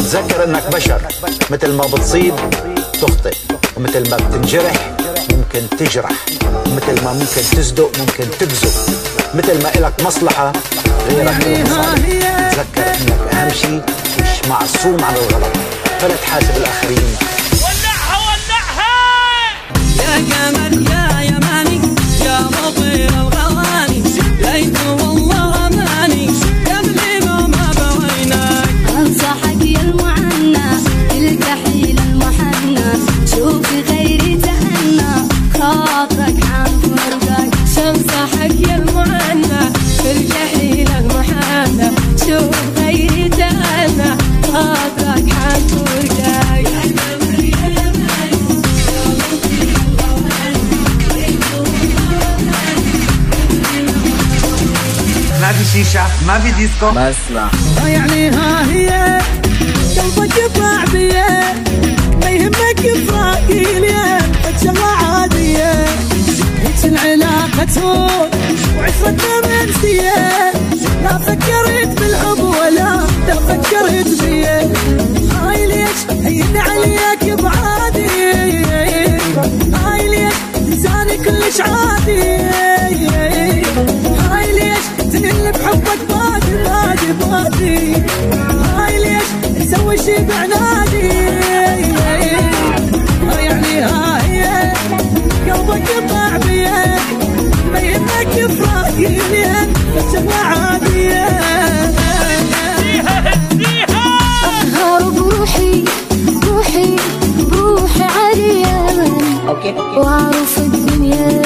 تذكر انك بشر، مثل ما بتصيب تخطئ، ومثل ما بتنجرح ممكن تجرح، ومثل ما ممكن تصدق ممكن تكذب، مثل ما إلك مصلحة غيرك له مصالح. تذكر انك اهم شيء مش معصوم عن الغلط، فلا تحاسب الاخرين. ولعها ولعها يا قمر يا يماني يا مطير الغواني، ليت والله اماني قبل ما بويناك. انصحك يا المعنى الكحيل المحنى، شوفي غيري تهنى خاطرك عن فرقك. انصحك يا المعنى الكحيل المحنى، شوف غيري تهنى خاطرك عن فرقك. ما في شيشة، ما في ديسكو، ما اسمع. يعني ها هي قلبك ضاع بيه، ما يهمك فراقي لين شغلة عادية. هيك العلاقة تهون وعشرتنا منسية، لا فكرت بالحب ولا فكرت بيه. هاي ليش هين عليك بعادي، هاي ليش تنساني كلش عادي، هاي ليش تنل بحبك بادي، هاي ليش تسوي شي بعنادي. يعني هاي قلبك ضاع بيه، ما يهمك فراقي لين شغلة عادية. أقهر بروحي عالية، وأعرف الدنيا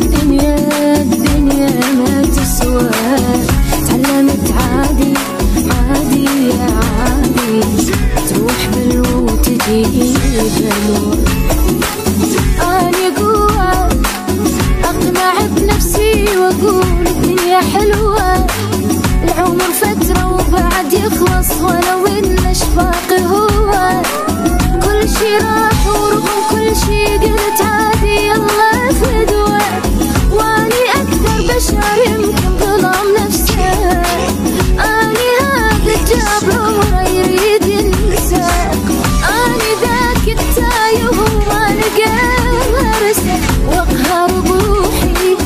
ما تسوى. تعلمت عادي يا عادي، تروح بلو وتجي بلو. أنا قوة أقنع بنفسي وأقول الدنيا حلوة، العمر فترة وبعد يخلص، ولو إن باقي هو. كل شي راح ورغم كل شي قلت عادي يلا فدوة، واني أكثر بشر يمكن ظلام نفسه. أني هذا الجاب عمره يريد ينسى، أني ذاك التايه وما لقى مرسى. وأقهر بروحي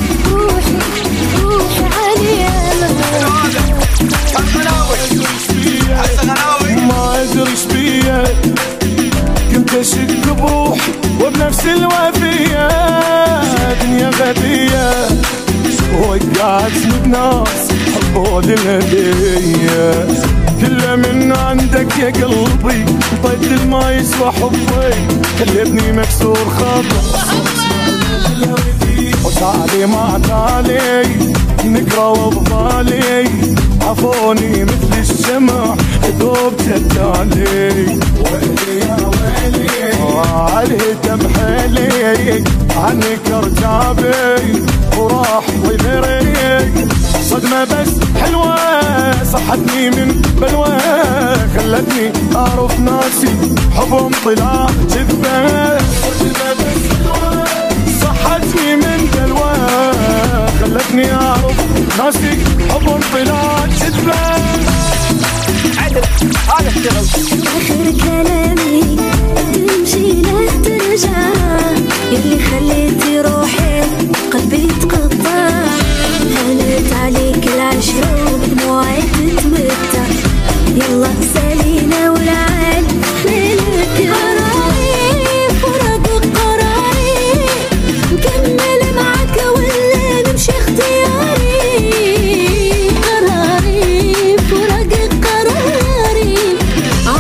عليه. ما ادري ايش بيا، كنت اشك بروحي وبنفسي الوفيه. دنيا غبيه وقعتني بناس حبوا الهديه، كله من عندك يا قلبي، طيب ما يسوى حبي، خليتني مكسور خاطر وتالي ما تالي نقرا وبضالي. عفوني مثل الشمع ذوب تتالي، ويلي يا ويلي عليه تمحيلي، عنك ارتابي وراح وذري. صدمة بس حلوة صحتني من بلوى، خلتني اعرف ناسي حبهم طلع جذبة. صدمة بس حلوة صحتني من بلوى، خلتني اعرف ناسي حبهم طلع جذبة. عدل هذا اشتغل. آخر كلامي تمشي لا ترجع، يلي خليتي روحي قلبي تقطع. هانت عليك العشرة وبدموعي تتمتع، يلا سالينا والعال ليلك. قراري فراق قراري، نكمل معاك ولا نمشي اختياري. قراري فراق قراري،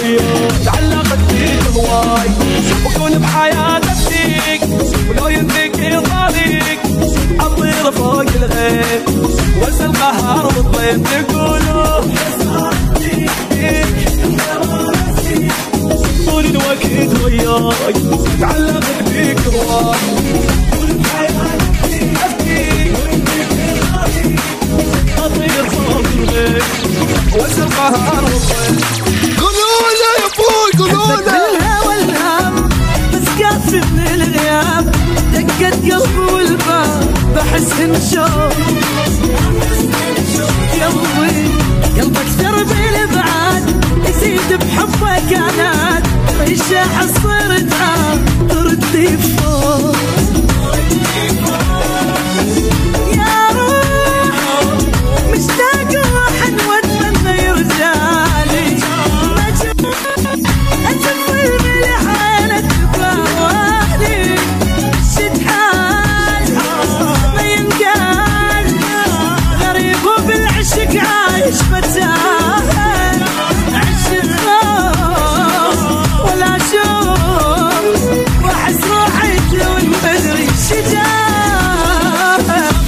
وياك تعلقت فيك هواي بكون بحياتك فيك ولو يديك يطاليك اطير فوق الغيب وانسى القهر والضيف يقولوا طول الوقت وياك تعلقت فيك هواي بكون بحياتك فيك اطير فوق الغيب وانسى القهر والضيف. قولوا له يا ابوي قولوا له الهوى والهم بس قاسي من الغياب دقت قلبي والباب بحس انشوق قلبي اكثر بالابعاد يزيد بحبك عناد ريشه حصرتها تردي فوق يا روح مشتاق روح واتمنى يرجعلي أتفل بالحالة تباوالي الشتحال ما ينقال غريب وبالعشق عايش فتاهل عش الخوف ولا شوف واحس روحي تلون بدري شجاع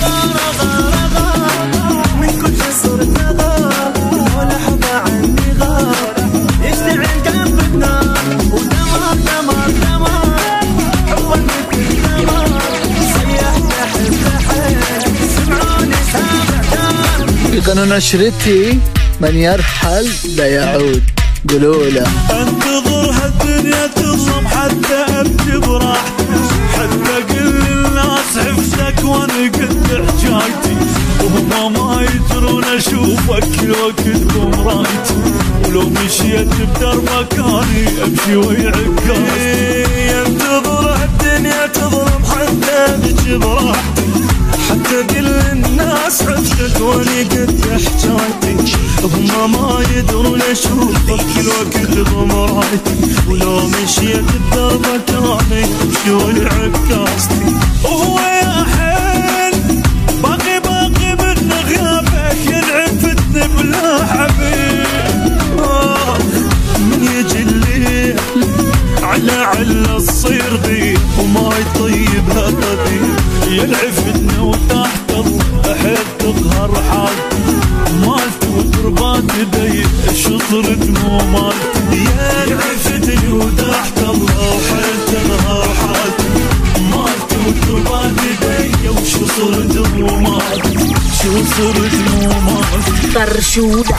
من كل جسر نغار ولحظة عني غار يشتعل قلب النار ودمار دمار دمار حب مثل دمار صيح تحت تحت سمعوني سامع دار. في قانون عشرتي من يرحل لا يعود قولوا له انتظر هالدنيا تظلم حتى ابكي براحتي حتى كل الناس عفسك وانا قد حجايتي وهم ما يدرون اشوفك كل وقت بمرايتي ولو مشيت بدربك اني امشي ويعكاستي. ينتظر هالدنيا تظلم حتى ابكي براحتي حتى كل الناس عفسك وانا قد حجايتي هم ما يدرون اشوفك كل وقت بمرايتي ولو مشيت بدربك اني امشي ويعكاستي. وهو يا حيل باقي من غيابك يلعب فتني بلا حبيب من يجي الليل على تصير ضيق وما يطيبها طبيب يلعب فتني وتحت الحيل تقهر حالتي مالتي وتربات ضيق شطرت مو مالتي يلعب فتني وتحت الحيل تقهر حالتي مالتي وتربات ضيق وشو صرت مو مالتي شو صرت مو مالتي. فرشودة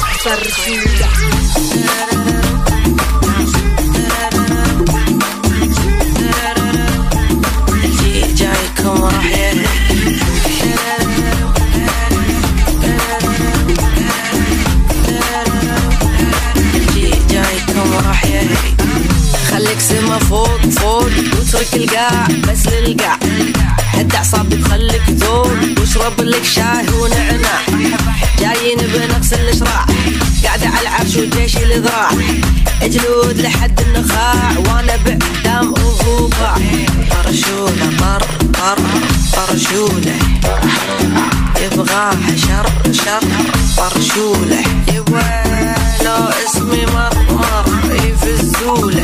جايكم راح جايكم راح خليك سما فوق واترك القاع بس للقاع هد اعصابك خليك ذول واشرب لك شاي ونعناع جايين بنفس الاشراع قاعدة على العرش وجيش الذراع جلود لحد النخاع وانا بقدام وهو باع طرشوله طرشوله يبغاها شر طرشوله يبغى لو اسمي مر يفزوله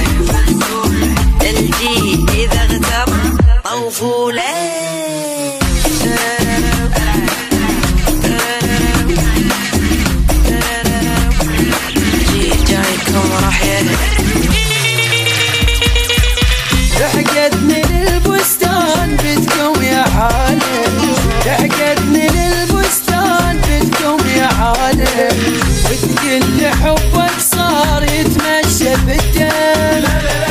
الجي اذا اغتر طوفوله. جايكم راح لحقتني للبستان بدكم يا حالي لحقتني للبستان بدكم يا حالي وتقل حبك صار يتمشى بالدم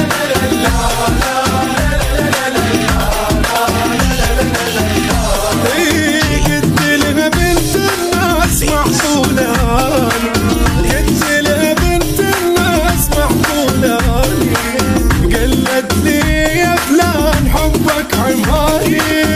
قلت لها بنت الناس معقولة قلت لها بنت الناس معقولة قالت لي يا فلان حبك عمالي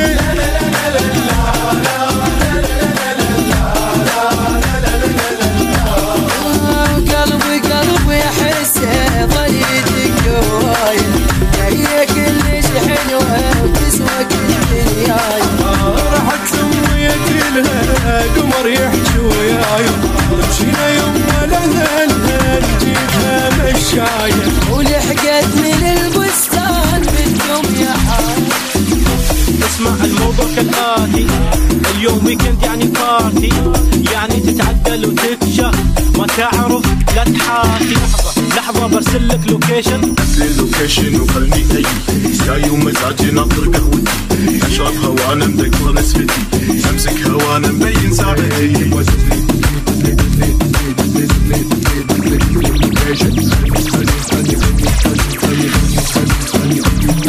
قلبي احس ضيتك هواي هي كلش حلوه وتسوى كل دنياي راحت سميت لها قمر يحكي وياي مشينا يما لها جيتها مشي شايف ولحقت من البستان بدكم يا حال. اسمع الموضوع كالآتي، اليوم ويكند يعني بارتي، يعني تتعدل وتتشا ما تعرف لا تحاتي. لحظة برسلك لوكيشن، ارسل اللوكيشن وخلني اي جاي ومزاجي ناطر قهوتي، اشرب هوانا مذكر نسبتي، امسك هوانا مبين ساعتي.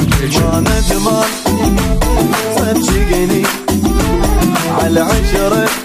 ما ندمان صدقني على عشرة